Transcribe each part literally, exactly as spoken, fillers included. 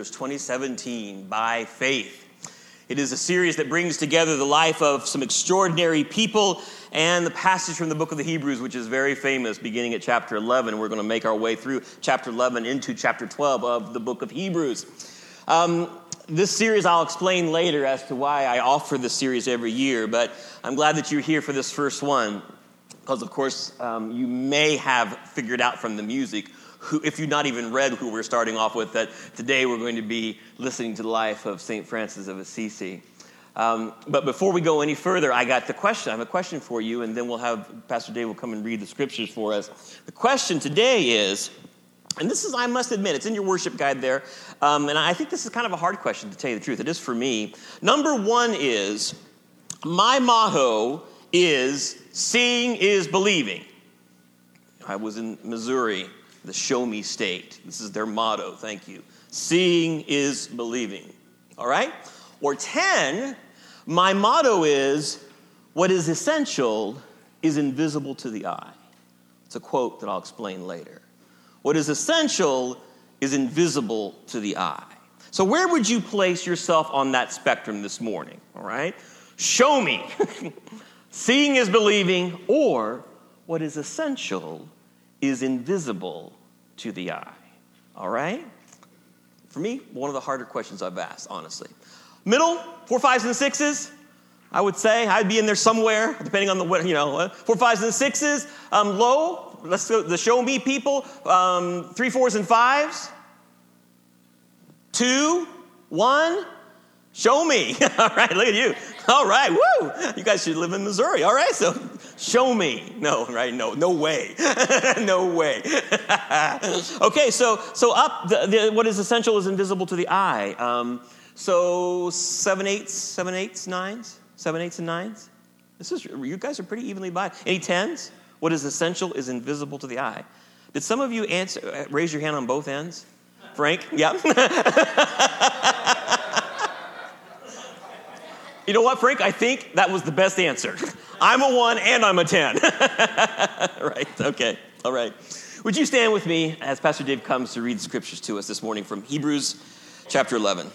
Years twenty seventeen, By Faith. It is a series that brings together the life of some extraordinary people and the passage from the book of the Hebrews, which is very famous, beginning at chapter eleven. We're going to make our way through chapter eleven into chapter twelve of the book of Hebrews. Um, this series I'll explain later as to why I offer this series every year, but I'm glad that you're here for this first one, because of course um, you may have figured out from the music, who, if you've not even read who we're starting off with, that today we're going to be listening to the life of Saint Francis of Assisi. Um, but before we go any further, I got the question. I have a question for you, and then we'll have Pastor Dave will come and read the scriptures for us. The question today is, and this is, I must admit, it's in your worship guide there, um, and I think this is kind of a hard question, to tell you the truth. It is for me. Number one is, my motto is, seeing is believing. I was in Missouri, the show me state. This is their motto. Thank you. Seeing is believing. All right? Or ten, my motto is, what is essential is invisible to the eye. It's a quote that I'll explain later. What is essential is invisible to the eye. So where would you place yourself on that spectrum this morning? All right? Show me. Seeing is believing, or what is essential is invisible to the eye. All right? For me, one of the harder questions I've asked, honestly. Middle, four, fives, and sixes, I would say. I'd be in there somewhere, depending on the, you know, four, fives, and sixes. Um, low, let's go, the show me people, um, three, fours, and fives. Two, one, show me. All right, look at you. All right, woo! You guys should live in Missouri. All right, so show me. No, right? No, no way. No way. Okay, so so up. The, the, what is essential is invisible to the eye. Um, so seven eights, seven eights, nines, seven eights and nines. This is you guys are pretty evenly divided. Any tens? What is essential is invisible to the eye. Did some of you answer? Raise your hand on both ends. Frank, yeah. You know what, Frank? I think that was the best answer. I'm a one and I'm a ten. Right, okay, all right. Would you stand with me as Pastor Dave comes to read scriptures to us this morning from Hebrews chapter eleven.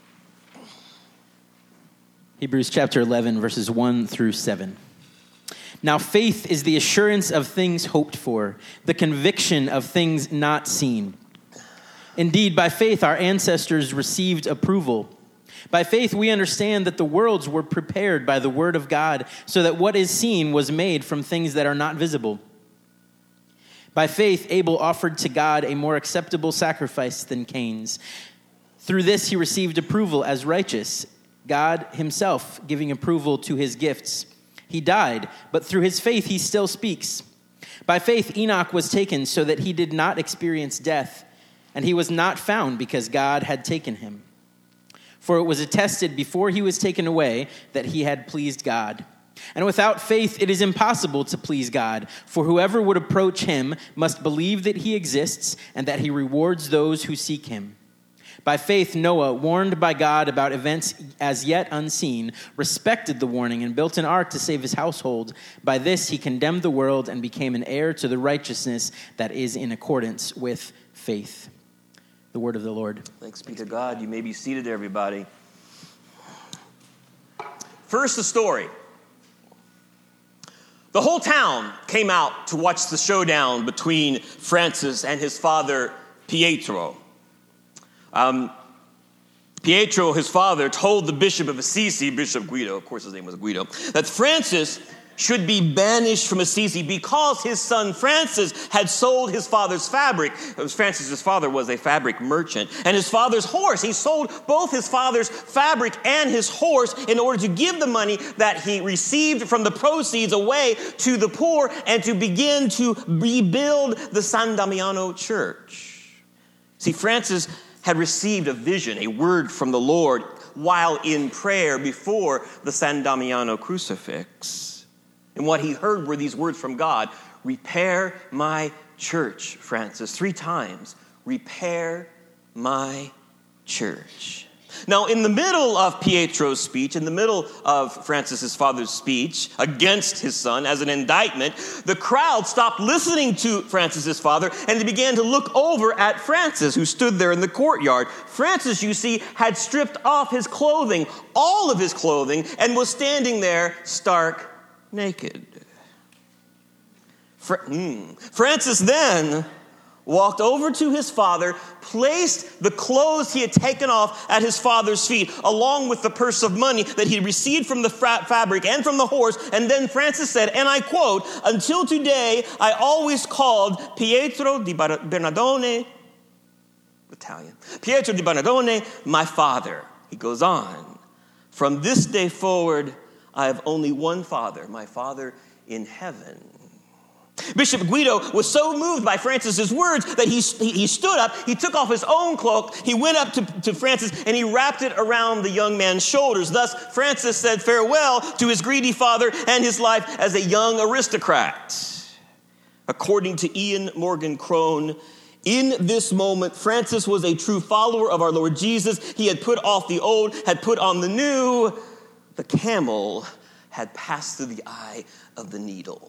Hebrews chapter eleven, verses one through seven. Now faith is the assurance of things hoped for, the conviction of things not seen. Indeed, by faith our ancestors received approval. By faith, we understand that the worlds were prepared by the word of God, so that what is seen was made from things that are not visible. By faith, Abel offered to God a more acceptable sacrifice than Cain's. Through this, he received approval as righteous, God himself giving approval to his gifts. He died, but through his faith, he still speaks. By faith, Enoch was taken so that he did not experience death, and he was not found because God had taken him. For it was attested before he was taken away that he had pleased God. And without faith it is impossible to please God, for whoever would approach him must believe that he exists and that he rewards those who seek him. By faith Noah, warned by God about events as yet unseen, respected the warning and built an ark to save his household. By this he condemned the world and became an heir to the righteousness that is in accordance with faith. The word of the Lord. Thanks be to God. You may be seated, everybody. First, the story. The whole town came out to watch the showdown between Francis and his father, Pietro. Um, Pietro, his father, told the Bishop of Assisi, Bishop Guido, of course his name was Guido, that Francis should be banished from Assisi because his son Francis had sold his father's fabric. Francis's father was a fabric merchant. And his father's horse. He sold both his father's fabric and his horse in order to give the money that he received from the proceeds away to the poor and to begin to rebuild the San Damiano church. See, Francis had received a vision, a word from the Lord while in prayer before the San Damiano crucifix. And what he heard were these words from God: repair my church, Francis. Three times. Repair my church. Now, in the middle of Pietro's speech, in the middle of Francis's father's speech against his son as an indictment, the crowd stopped listening to Francis's father and they began to look over at Francis, who stood there in the courtyard. Francis, you see, had stripped off his clothing, all of his clothing, and was standing there stark naked. Fra- mm. Francis then walked over to his father, placed the clothes he had taken off at his father's feet, along with the purse of money that he received from the fra- fabric and from the horse. And then Francis said, and I quote, "Until today, I always called Pietro di Bar- Bernardone, Italian, Pietro di Bernardone, my father." He goes on, "From this day forward, I have only one father, my Father in heaven." Bishop Guido was so moved by Francis's words that he, he stood up, he took off his own cloak, he went up to, to Francis, and he wrapped it around the young man's shoulders. Thus, Francis said farewell to his greedy father and his life as a young aristocrat. According to Ian Morgan Crone, in this moment, Francis was a true follower of our Lord Jesus. He had put off the old, had put on the new. The camel had passed through the eye of the needle.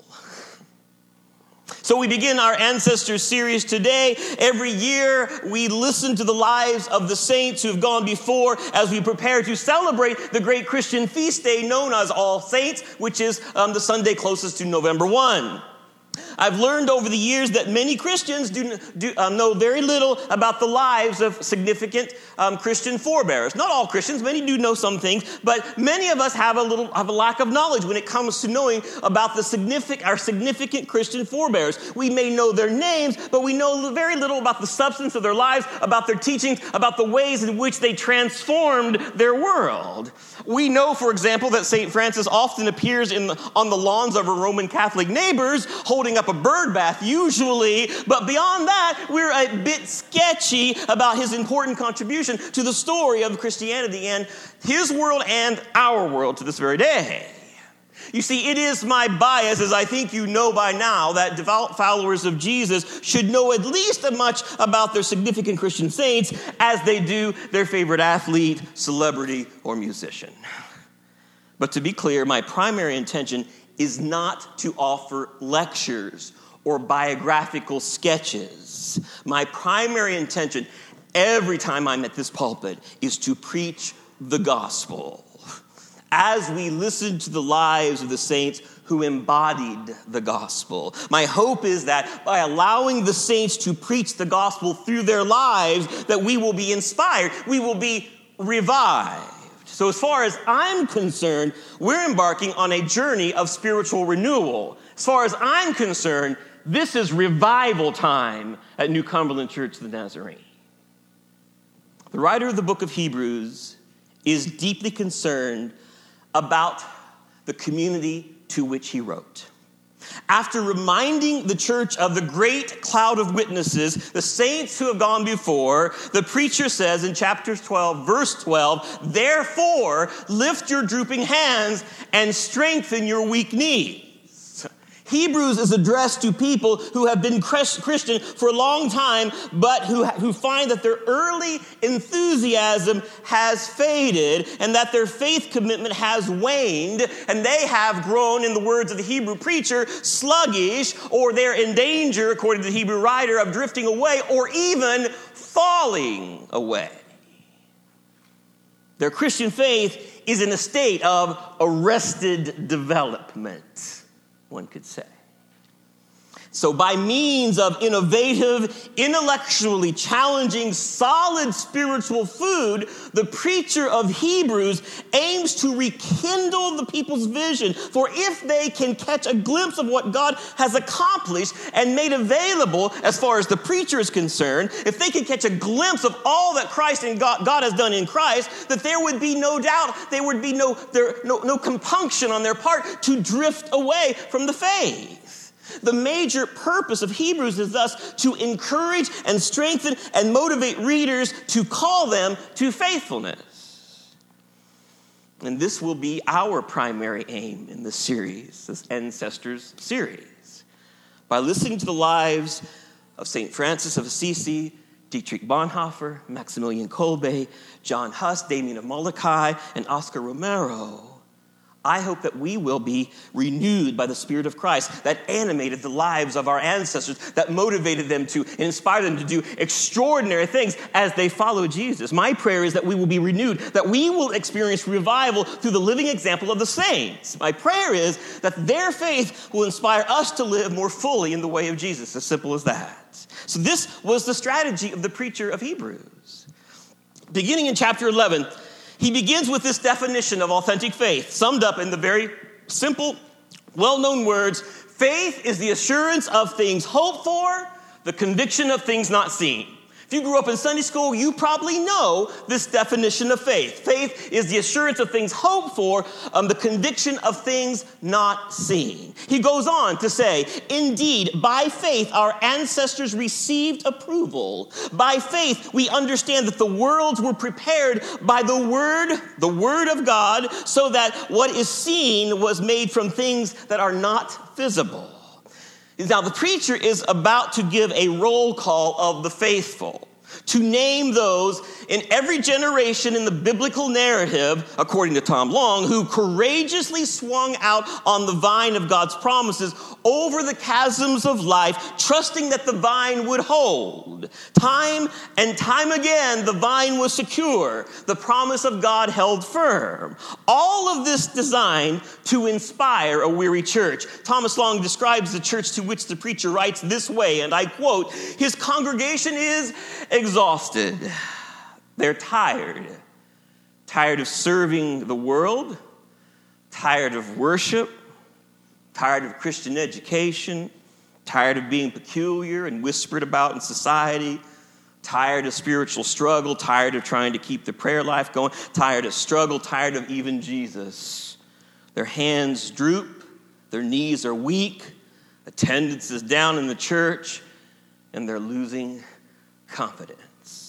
So we begin our Ancestors series today. Every year we listen to the lives of the saints who have gone before as we prepare to celebrate the great Christian feast day known as All Saints, which is um, the Sunday closest to November first. I've learned over the years that many Christians do, do uh, know very little about the lives of significant um, Christian forebears. Not all Christians, many do know some things, but many of us have a little have a lack of knowledge when it comes to knowing about the significant our significant Christian forebears. We may know their names, but we know very little about the substance of their lives, about their teachings, about the ways in which they transformed their world. We know, for example, that Saint Francis often appears in the, on the lawns of our Roman Catholic neighbors, holding up a bird bath usually, but beyond that, we're a bit sketchy about his important contribution to the story of Christianity and his world and our world to this very day. You see, it is my bias, as I think you know by now, that devout followers of Jesus should know at least as much about their significant Christian saints as they do their favorite athlete, celebrity, or musician. But to be clear, my primary intention is not to offer lectures or biographical sketches. My primary intention every time I'm at this pulpit is to preach the gospel. As we listen to the lives of the saints who embodied the gospel, my hope is that by allowing the saints to preach the gospel through their lives, that we will be inspired, we will be revived. So as far as I'm concerned, we're embarking on a journey of spiritual renewal. As far as I'm concerned, this is revival time at New Cumberland Church of the Nazarene. The writer of the book of Hebrews is deeply concerned about the community to which he wrote. After reminding the church of the great cloud of witnesses, the saints who have gone before, the preacher says in chapter twelve, verse twelve, "Therefore, lift your drooping hands and strengthen your weak knees." Hebrews is addressed to people who have been Christian for a long time, but who, who find that their early enthusiasm has faded and that their faith commitment has waned, and they have grown, in the words of the Hebrew preacher, sluggish, or they're in danger, according to the Hebrew writer, of drifting away or even falling away. Their Christian faith is in a state of arrested development, one could say. So by means of innovative, intellectually challenging, solid spiritual food, the preacher of Hebrews aims to rekindle the people's vision. For if they can catch a glimpse of what God has accomplished and made available as far as the preacher is concerned, if they can catch a glimpse of all that Christ and God, God has done in Christ, that there would be no doubt, there would be no, there, no, no compunction on their part to drift away from the faith. The major purpose of Hebrews is thus to encourage and strengthen and motivate readers to call them to faithfulness. And this will be our primary aim in this series, this Ancestors series. By listening to the lives of Saint Francis of Assisi Dietrich Bonhoeffer, Maximilian Kolbe, John Huss, Damien of Molokai, and Oscar Romero. I hope that we will be renewed by the Spirit of Christ that animated the lives of our ancestors, that motivated them to and inspired them to do extraordinary things as they follow Jesus. My prayer is that we will be renewed, that we will experience revival through the living example of the saints. My prayer is that their faith will inspire us to live more fully in the way of Jesus, as simple as that. So this was the strategy of the preacher of Hebrews. Beginning in chapter eleven, he begins with this definition of authentic faith, summed up in the very simple, well-known words, faith is the assurance of things hoped for, the conviction of things not seen. If you grew up in Sunday school, you probably know this definition of faith. Faith is the assurance of things hoped for, um, the conviction of things not seen. He goes on to say, indeed, by faith, our ancestors received approval. By faith, we understand that the worlds were prepared by the word, the word of God, so that what is seen was made from things that are not visible. Now, the preacher is about to give a roll call of the faithful, to name those in every generation in the biblical narrative, according to Tom Long, who courageously swung out on the vine of God's promises over the chasms of life, trusting that the vine would hold. Time and time again, the vine was secure. The promise of God held firm. All of this designed to inspire a weary church. Thomas Long describes the church to which the preacher writes this way, and I quote, his congregation is exhausted. They're tired. Tired of serving the world, tired of worship, tired of Christian education, tired of being peculiar and whispered about in society, tired of spiritual struggle, tired of trying to keep the prayer life going, tired of struggle, tired of even Jesus. Their hands droop, their knees are weak, attendance is down in the church, and they're losing confidence.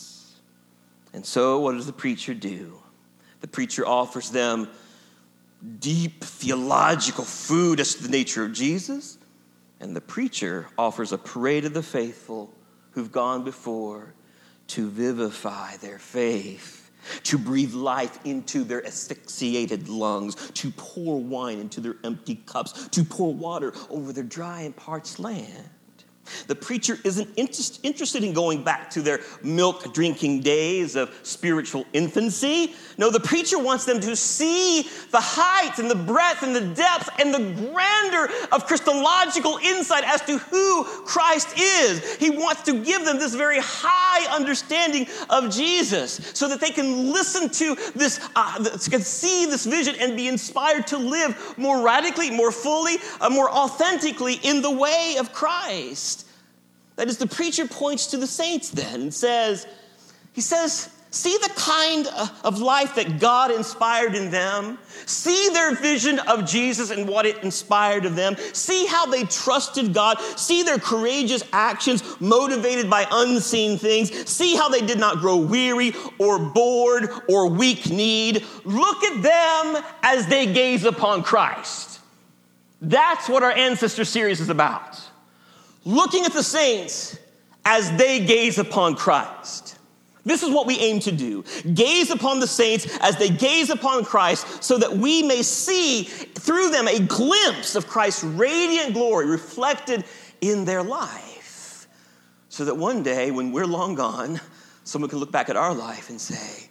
And so what does the preacher do? The preacher offers them deep theological food as to the nature of Jesus, and the preacher offers a parade of the faithful who've gone before to vivify their faith, to breathe life into their asphyxiated lungs, to pour wine into their empty cups, to pour water over their dry and parched land. The preacher isn't interest, interested in going back to their milk-drinking days of spiritual infancy. No, the preacher wants them to see the height and the breadth and the depth and the grandeur of Christological insight as to who Christ is. He wants to give them this very high understanding of Jesus so that they can listen to this, uh, can see this vision and be inspired to live more radically, more fully, uh, more authentically in the way of Christ. That is, the preacher points to the saints then and says, he says, see the kind of life that God inspired in them. See their vision of Jesus and what it inspired of them. See how they trusted God. See their courageous actions motivated by unseen things. See how they did not grow weary or bored or weak-kneed. Look at them as they gaze upon Christ. That's what our Ancestor series is about. Looking at the saints as they gaze upon Christ. This is what we aim to do. Gaze upon the saints as they gaze upon Christ so that we may see through them a glimpse of Christ's radiant glory reflected in their life. So that one day when we're long gone, someone can look back at our life and say,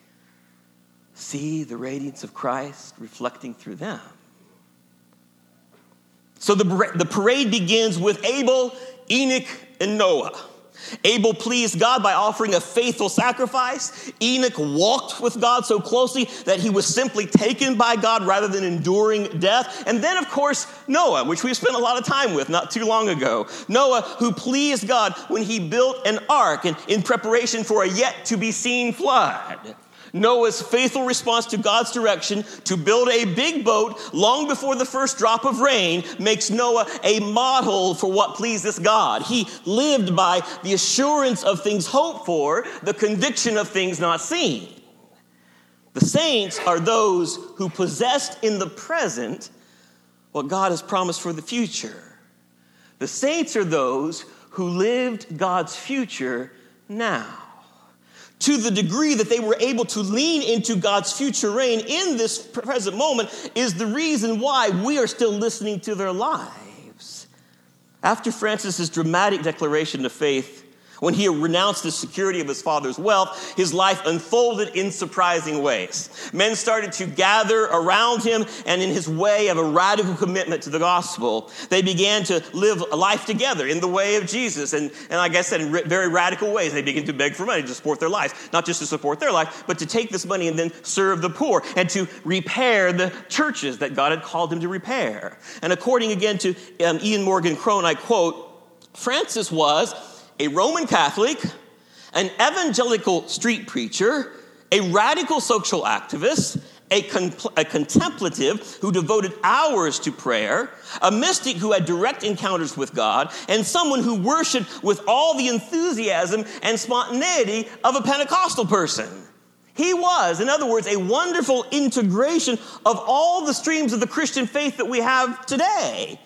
see the radiance of Christ reflecting through them. So the, the parade begins with Abel, Enoch, and Noah. Abel pleased God by offering a faithful sacrifice. Enoch walked with God so closely that he was simply taken by God rather than enduring death. And then, of course, Noah, which we've spent a lot of time with not too long ago. Noah, who pleased God when he built an ark in, in preparation for a yet-to-be-seen flood. Noah's faithful response to God's direction to build a big boat long before the first drop of rain makes Noah a model for what pleases God. He lived by the assurance of things hoped for, the conviction of things not seen. The saints are those who possessed in the present what God has promised for the future. The saints are those who lived God's future now. to the degree that they were able to lean into God's future reign in this present moment is the reason why we are still listening to their lives. After Francis's dramatic declaration of faith, when he renounced the security of his father's wealth, his life unfolded in surprising ways. Men started to gather around him, and in his way of a radical commitment to the gospel, they began to live a life together in the way of Jesus. And, and like I said, in very radical ways, they began to beg for money to support their lives. Not just to support their life, but to take this money and then serve the poor and to repair the churches that God had called him to repair. And according again to um, Ian Morgan Crone, I quote, Francis was a Roman Catholic, an evangelical street preacher, a radical social activist, a, con- a contemplative who devoted hours to prayer, a mystic who had direct encounters with God, and someone who worshiped with all the enthusiasm and spontaneity of a Pentecostal person. He was, in other words, a wonderful integration of all the streams of the Christian faith that we have today.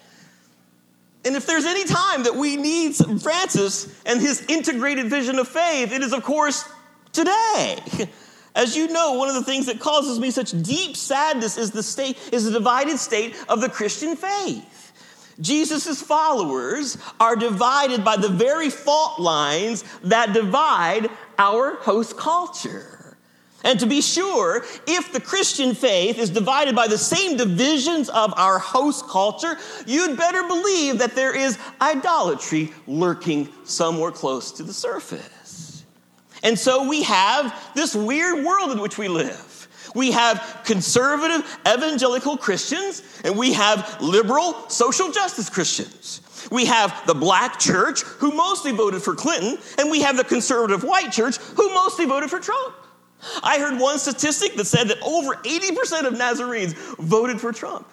And if there's any time that we need Francis and his integrated vision of faith, it is, of course, today. As you know, one of the things that causes me such deep sadness is the state, is the divided state of the Christian faith. Jesus' followers are divided by the very fault lines that divide our host culture. And to be sure, if the Christian faith is divided by the same divisions of our host culture, you'd better believe that there is idolatry lurking somewhere close to the surface. And so we have this weird world in which we live. We have conservative evangelical Christians, and we have liberal social justice Christians. We have the black church, who mostly voted for Clinton, and we have the conservative white church, who mostly voted for Trump. I heard one statistic that said that over eighty percent of Nazarenes voted for Trump,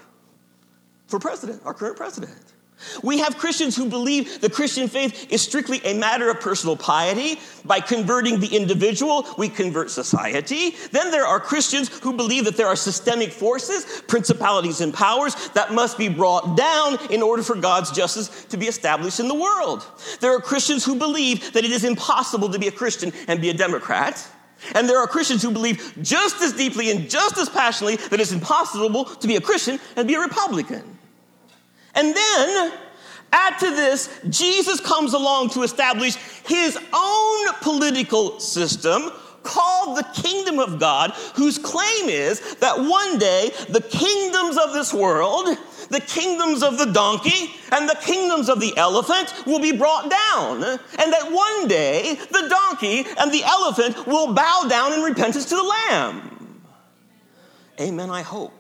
for president, our current president. We have Christians who believe the Christian faith is strictly a matter of personal piety. By converting the individual, we convert society. Then there are Christians who believe that there are systemic forces, principalities and powers that must be brought down in order for God's justice to be established in the world. There are Christians who believe that it is impossible to be a Christian and be a Democrat. And there are Christians who believe just as deeply and just as passionately that it's impossible to be a Christian and be a Republican. And then, add to this, Jesus comes along to establish his own political system called the Kingdom of God, whose claim is that one day the kingdoms of this world, the kingdoms of the donkey and the kingdoms of the elephant will be brought down. And that one day the donkey and the elephant will bow down in repentance to the Lamb. Amen, I hope.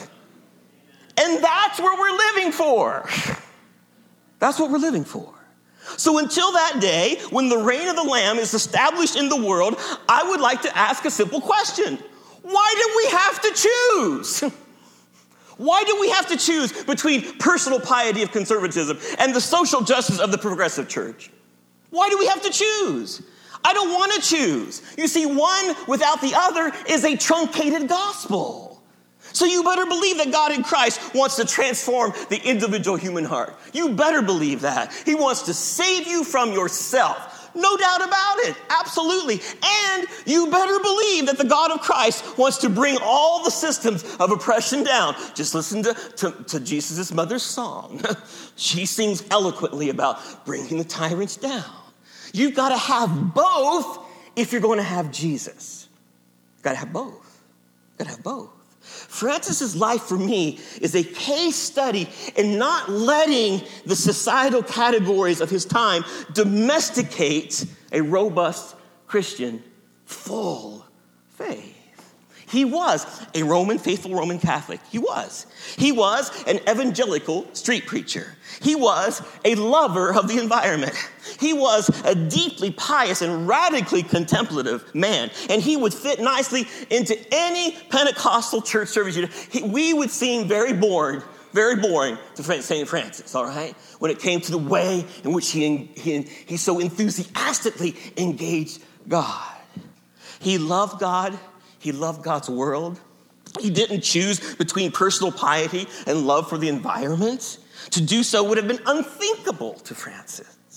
And that's where we're living for. That's what we're living for. So until that day, when the reign of the Lamb is established in the world, I would like to ask a simple question. Why do we have to choose? Why do we have to choose between personal piety of conservatism and the social justice of the progressive church? Why do we have to choose? I don't want to choose. You see, one without the other is a truncated gospel. So you better believe that God in Christ wants to transform the individual human heart. You better believe that. He wants to save you from yourself. No doubt about it. Absolutely. And you better believe that the God of Christ wants to bring all the systems of oppression down. Just listen to, to, to Jesus' mother's song. She sings eloquently about bringing the tyrants down. You've got to have both if you're going to have Jesus. You've got to have both. You've got to have both. Francis's life for me is a case study in not letting the societal categories of his time domesticate a robust Christian full faith. He was a Roman, faithful Roman Catholic. He was. He was an evangelical street preacher. He was a lover of the environment. He was a deeply pious and radically contemplative man. And he would fit nicely into any Pentecostal church service. He, we would seem very boring, very boring to Saint Francis, all right? When it came to the way in which he, he, he so enthusiastically engaged God. He loved God. He loved God's world. He didn't choose between personal piety and love for the environment. To do so would have been unthinkable to Francis.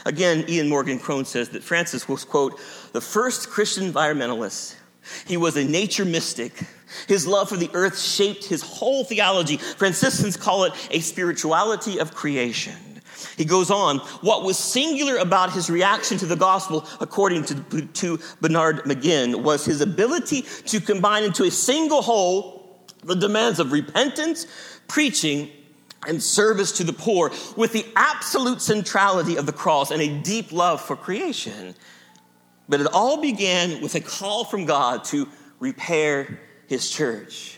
Again, Ian Morgan Crone says that Francis was, quote, the first Christian environmentalist. He was a nature mystic. His love for the earth shaped his whole theology. Franciscans call it a spirituality of creation. He goes on, what was singular about his reaction to the gospel, according to, to Bernard McGinn, was his ability to combine into a single whole the demands of repentance, preaching, and service to the poor with the absolute centrality of the cross and a deep love for creation. But it all began with a call from God to repair his church.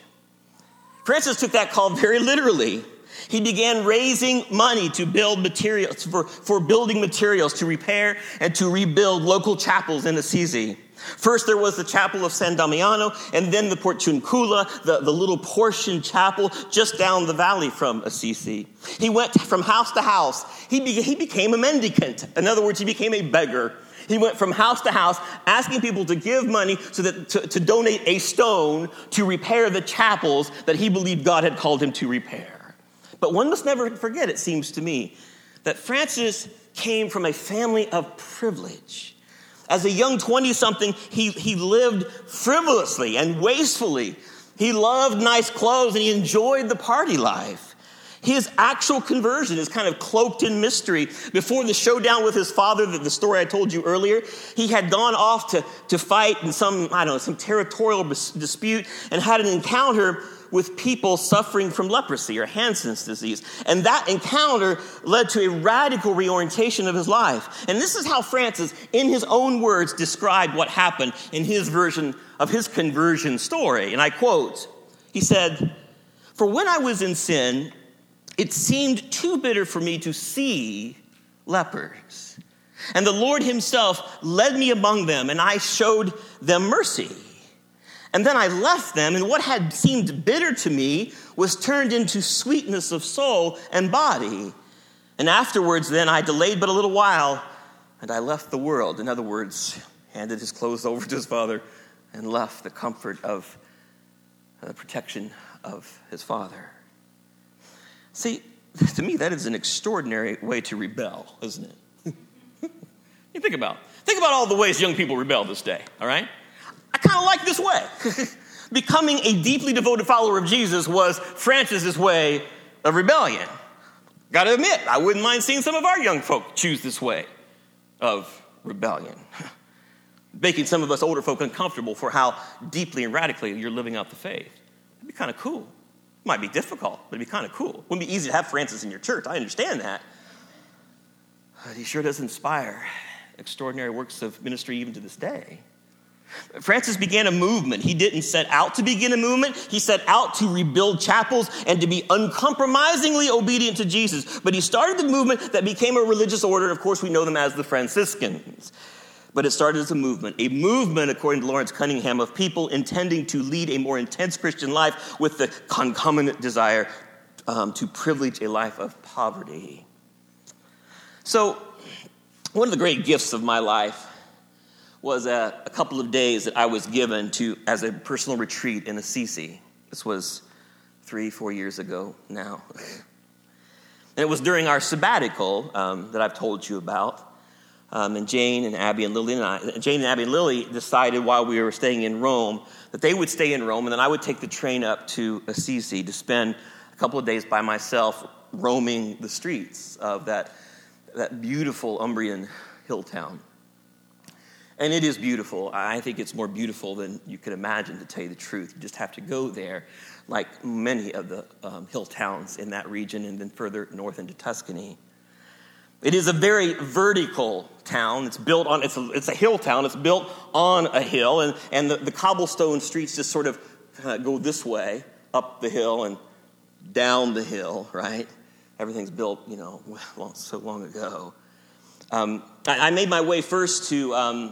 Francis took that call very literally. He began raising money to build materials, for, for building materials, to repair and to rebuild local chapels in Assisi. First, there was the chapel of San Damiano, and then the Porciuncula, the, the little portion chapel just down the valley from Assisi. He went from house to house. He, be, he became a mendicant. In other words, he became a beggar. He went from house to house asking people to give money so that to, to donate a stone to repair the chapels that he believed God had called him to repair. But one must never forget, it seems to me, that Francis came from a family of privilege. As a young twenty-something, he, he lived frivolously and wastefully. He loved nice clothes and he enjoyed the party life. His actual conversion is kind of cloaked in mystery. Before the showdown with his father, the, the story I told you earlier, he had gone off to, to fight in some, I don't know, some territorial bis- dispute and had an encounter with people suffering from leprosy or Hansen's disease. And that encounter led to a radical reorientation of his life. And this is how Francis, in his own words, described what happened in his version of his conversion story. And I quote, he said, "For when I was in sin, it seemed too bitter for me to see lepers. And the Lord himself led me among them, and I showed them mercy. And then I left them, and what had seemed bitter to me was turned into sweetness of soul and body. And afterwards, then, I delayed but a little while, and I left the world." In other words, handed his clothes over to his father and left the comfort of the protection of his father. See, to me, that is an extraordinary way to rebel, isn't it? You think about think about all the ways young people rebel this day, all right? I kind of like this way. Becoming a deeply devoted follower of Jesus was Francis's way of rebellion. Got to admit, I wouldn't mind seeing some of our young folk choose this way of rebellion. Making some of us older folk uncomfortable for how deeply and radically you're living out the faith. It'd be kind of cool. It might be difficult, but it'd be kind of cool. Wouldn't be easy to have Francis in your church. I understand that. But he sure does inspire extraordinary works of ministry even to this day. Francis began a movement. He didn't set out to begin a movement. He set out to rebuild chapels and to be uncompromisingly obedient to Jesus. But he started the movement that became a religious order. Of course, we know them as the Franciscans. But it started as a movement. A movement, according to Lawrence Cunningham, of people intending to lead a more intense Christian life with the concomitant desire um, to privilege a life of poverty. So, one of the great gifts of my life was a, a couple of days that I was given to as a personal retreat in Assisi. This was three, four years ago now. And it was during our sabbatical um, that I've told you about. Um, and Jane and Abby and Lily and I, Jane and Abby and Lily decided while we were staying in Rome that they would stay in Rome, and then I would take the train up to Assisi to spend a couple of days by myself roaming the streets of that, that beautiful Umbrian hill town. And it is beautiful. I think it's more beautiful than you could imagine, to tell you the truth. You just have to go there, like many of the um, hill towns in that region and then further north into Tuscany. It is a very vertical town. It's built on, it's a, it's a hill town. It's built on a hill, and, and the, the cobblestone streets just sort of uh, go this way, up the hill and down the hill, right? Everything's built, you know, long, so long ago. Um, I, I made my way first to um,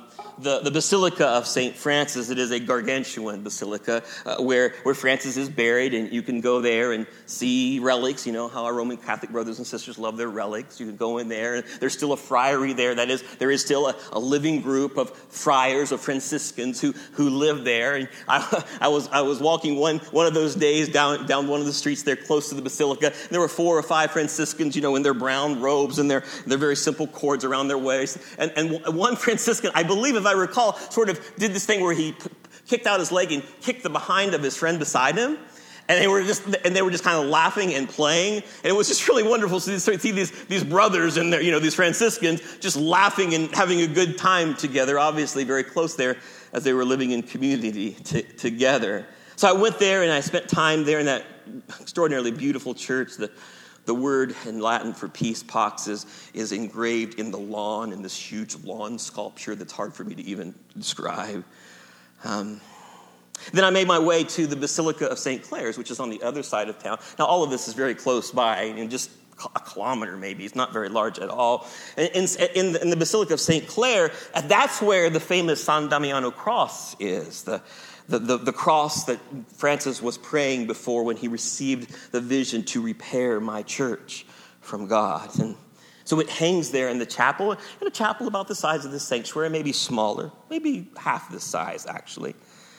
the, the Basilica of Saint Francis. It is a gargantuan basilica uh, where, where Francis is buried, and you can go there and see relics. You know how our Roman Catholic brothers and sisters love their relics. You can go in there, and there's still a friary there. That is, there is still a, a living group of friars, of Franciscans who, who live there. And I, I was I was walking one one of those days down down one of the streets there close to the basilica. And there were four or five Franciscans, you know, in their brown robes and their their very simple cords around their waist. And and one Franciscan, I believe, if I recall, sort of did this thing where he p- kicked out his leg and kicked the behind of his friend beside him. And they were just and they were just kind of laughing and playing. And it was just really wonderful to see these, these brothers and their, you know, these Franciscans just laughing and having a good time together, obviously very close there as they were living in community t- together. So I went there and I spent time there in that extraordinarily beautiful church. The, the word in Latin for peace, pax, is, is engraved in the lawn, in this huge lawn sculpture that's hard for me to even describe. Um, Then I made my way to the Basilica of Saint Clare's, which is on the other side of town. Now, all of this is very close by, and just a kilometer maybe. It's not very large at all. In, in, in the Basilica of Saint Clare, that's where the famous San Damiano cross is, the, the, the, the cross that Francis was praying before when he received the vision to repair my church from God. And so it hangs there in the chapel, in a chapel about the size of this sanctuary, maybe smaller, maybe half this size, actually.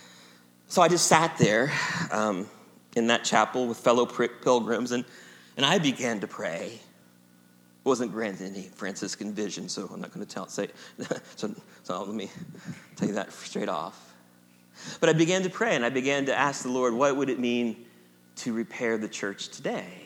So I just sat there um, in that chapel with fellow pilgrims, and, and I began to pray. Wasn't granted any Franciscan vision, so I'm not going to tell say. so, so let me tell you that straight off. But I began to pray, and I began to ask the Lord, what would it mean to repair the church today?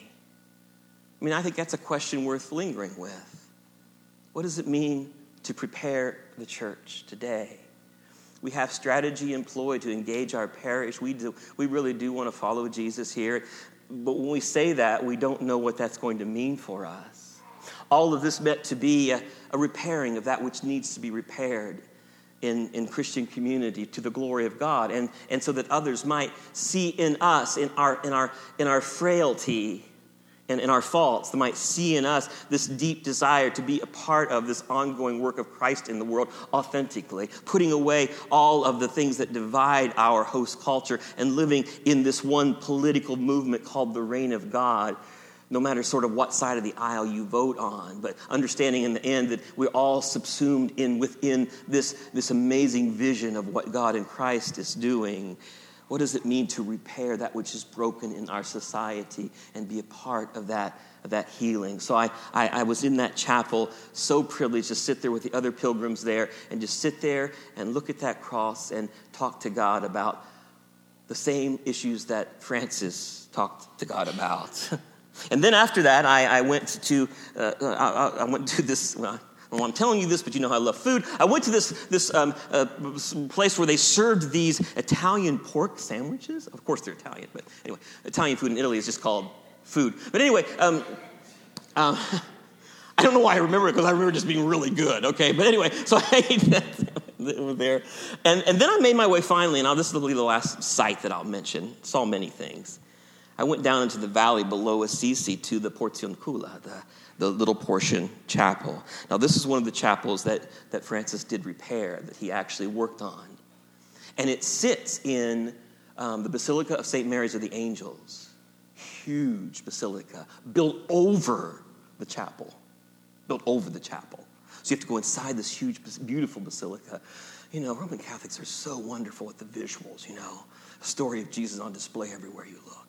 I mean, I think that's a question worth lingering with. What does it mean to prepare the church today? We have strategy employed to engage our parish. We do. We really do want to follow Jesus here. But when we say that, we don't know what that's going to mean for us. All of this meant to be a, a repairing of that which needs to be repaired in, in Christian community to the glory of God, and, and so that others might see in us, in our in our in our frailty, and in our faults, they might see in us this deep desire to be a part of this ongoing work of Christ in the world authentically, putting away all of the things that divide our host culture and living in this one political movement called the reign of God, no matter sort of what side of the aisle you vote on, but understanding in the end that we're all subsumed in within this, this amazing vision of what God in Christ is doing. What does it mean to repair that which is broken in our society and be a part of that, of that healing? So I, I, I was in that chapel, so privileged to sit there with the other pilgrims there and just sit there and look at that cross and talk to God about the same issues that Francis talked to God about. And then after that, I, I went to uh, I, I went to this. Well, Well, I'm telling you this, but you know how I love food. I went to this this um, uh, place where they served these Italian pork sandwiches. Of course, they're Italian, but anyway, Italian food in Italy is just called food. But anyway, um, uh, I don't know why I remember it, because I remember just being really good, okay? But anyway, so I ate that over there. And, and then I made my way finally, and I'll, this will be the last site that I'll mention. Saw many things. I went down into the valley below Assisi to the Portiuncula, the the little portion chapel. Now, this is one of the chapels that, that Francis did repair, that he actually worked on. And it sits in um, the Basilica of Saint Mary's of the Angels. Huge basilica, built over the chapel. Built over the chapel. So you have to go inside this huge, beautiful basilica. You know, Roman Catholics are so wonderful with the visuals, you know. The story of Jesus on display everywhere you look.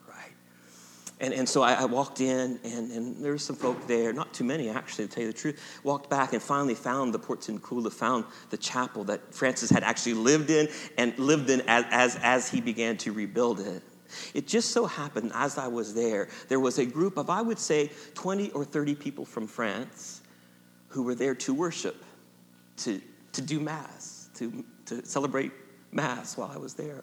And and so I, I walked in, and, and there were some folk there, not too many actually, to tell you the truth. Walked back and finally found the Portiuncula, found the chapel that Francis had actually lived in, and lived in as, as, as he began to rebuild it. It just so happened, as I was there, there was a group of, I would say, twenty or thirty people from France who were there to worship, to, to do Mass, to, to celebrate Mass while I was there.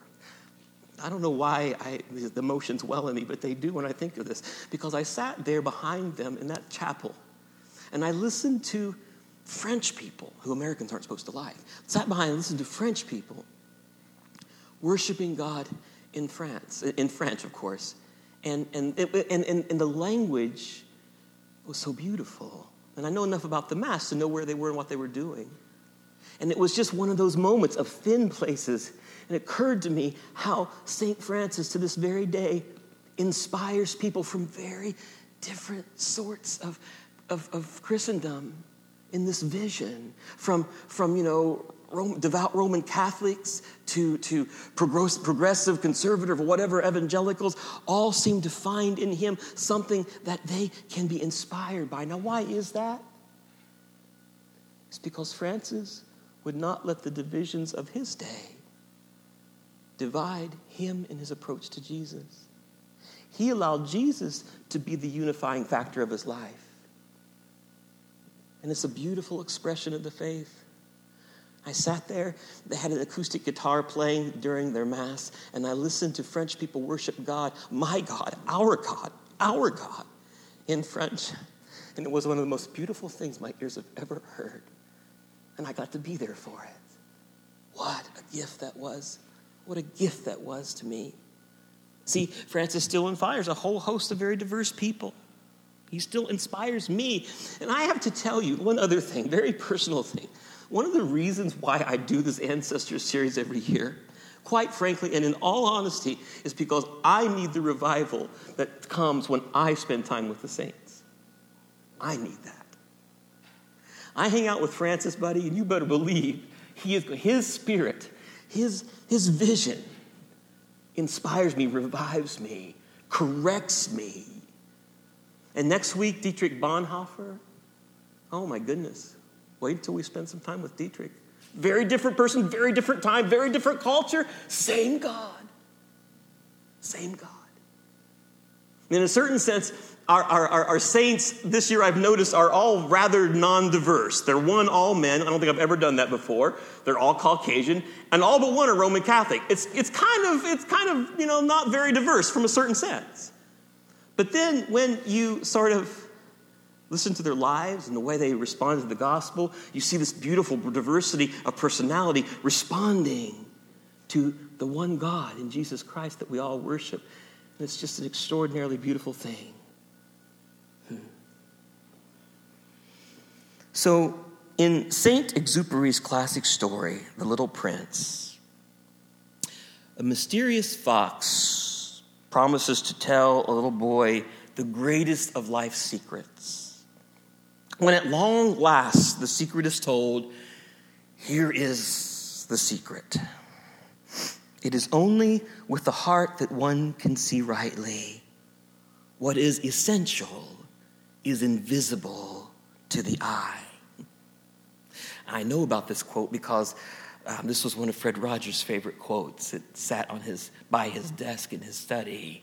I don't know why I, the emotions well in me, but they do when I think of this. Because I sat there behind them in that chapel, and I listened to French people, who Americans aren't supposed to like. Sat behind and listened to French people worshiping God in France, in French, of course. And, and, and, and, and the language was so beautiful. And I know enough about the Mass to know where they were and what they were doing. And it was just one of those moments of thin places. And it occurred to me how Saint Francis, to this very day, inspires people from very different sorts of, of, of Christendom in this vision. From, from you know, Rome, devout Roman Catholics to, to progress, progressive, conservative, or whatever evangelicals, all seem to find in him something that they can be inspired by. Now, why is that? It's because Francis would not let the divisions of his day divide him in his approach to Jesus. He allowed Jesus to be the unifying factor of his life. And it's a beautiful expression of the faith. I sat there, they had an acoustic guitar playing during their mass, and I listened to French people worship God, my God, our God, our God, in French. And it was one of the most beautiful things my ears have ever heard. And I got to be there for it. What a gift that was. What a gift that was to me. See, Francis still inspires a whole host of very diverse people. He still inspires me. And I have to tell you one other thing, very personal thing. One of the reasons why I do this Ancestors series every year, quite frankly, and in all honesty, is because I need the revival that comes when I spend time with the saints. I need that. I hang out with Francis, buddy, and you better believe he is, his spirit, his, his vision inspires me, revives me, corrects me. And next week, Dietrich Bonhoeffer, oh my goodness, wait until we spend some time with Dietrich. Very different person, very different time, very different culture, same God. Same God. In a certain sense, our, our, our saints this year, I've noticed, are all rather non-diverse. They're one, all men. I don't think I've ever done that before. They're all Caucasian, and all but one are Roman Catholic. It's, it's kind of, it's kind of, you know, not very diverse from a certain sense. But then when you sort of listen to their lives and the way they respond to the gospel, you see this beautiful diversity of personality responding to the one God in Jesus Christ that we all worship. And it's just an extraordinarily beautiful thing. Hmm. So, in Saint Exupéry's classic story, The Little Prince, a mysterious fox promises to tell a little boy the greatest of life's secrets. When at long last the secret is told, here is the secret. It is only with the heart that one can see rightly. What is essential is invisible to the eye. I know about this quote because um, this was one of Fred Rogers' favorite quotes. It sat on his by his desk in his study.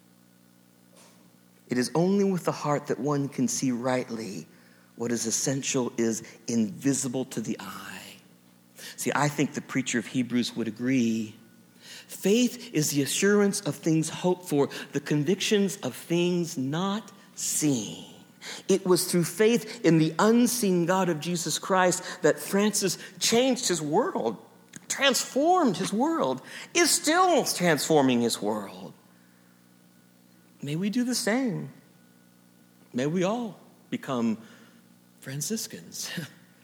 It is only with the heart that one can see rightly. What is essential is invisible to the eye. See, I think the preacher of Hebrews would agree. Faith is the assurance of things hoped for, the convictions of things not seen. It was through faith in the unseen God of Jesus Christ that Francis changed his world, transformed his world, is still transforming his world. May we do the same. May we all become Franciscans.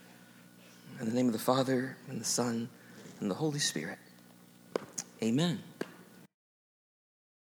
In the name of the Father, and the Son, and the Holy Spirit. Amen.